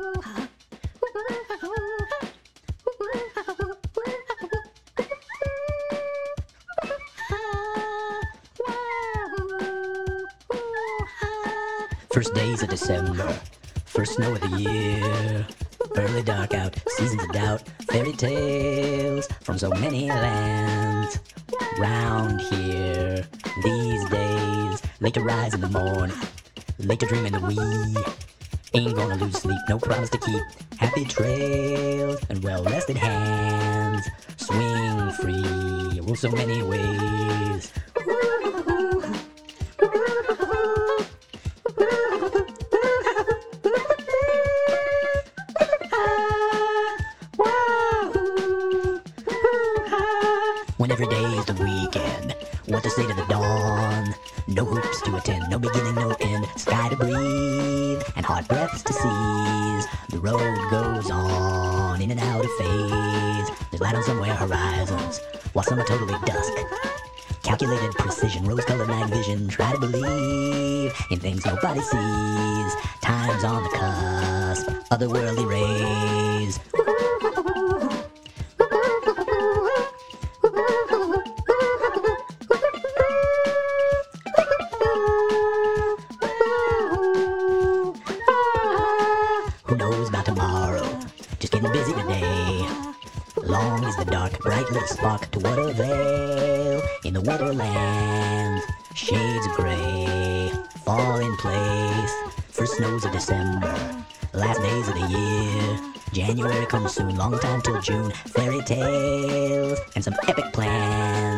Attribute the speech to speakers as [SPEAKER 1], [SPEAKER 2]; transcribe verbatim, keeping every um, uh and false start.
[SPEAKER 1] First days of December, first snow of the year. Early dark out, seasons of doubt, fairy tales from so many lands. Round here, these days, late to rise in the morning, late to dream in the wee. Ain't gonna lose sleep, no promise to keep. Happy trails and well-rested hands. Swing free, oh so many ways. When every day is the weekend, what to say to the dawn? No hoops to attend, no beginning, no end. Sky to breathe, and hot breaths to seize. The road goes on, in and out of phase. There's light on somewhere horizons, while some are totally dusk. Calculated precision, rose-colored night vision. Try to believe in things nobody sees. Time's on the cusp, otherworldly rays. Who knows about tomorrow? Just getting busy today. Long is the dark, bright little spark, to what avail? In the winterland, shades of gray fall in place. First snows of December, last days of the year. January comes soon, long time till June. Fairy tales and some epic plans.